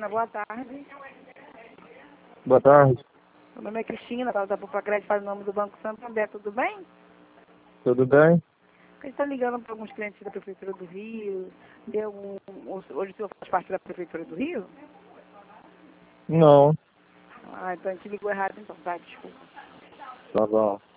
Cristina, boa tarde. Boa tarde. Meu nome é Cristina, da Poupa Crédito, faz o nome do Banco Santander, tudo bem? Tudo bem? A gente está ligando para alguns clientes da Prefeitura do Rio. Hoje o senhor faz parte da Prefeitura do Rio? Não. Ah, então a gente ligou errado, então, tá, desculpa. Tá bom.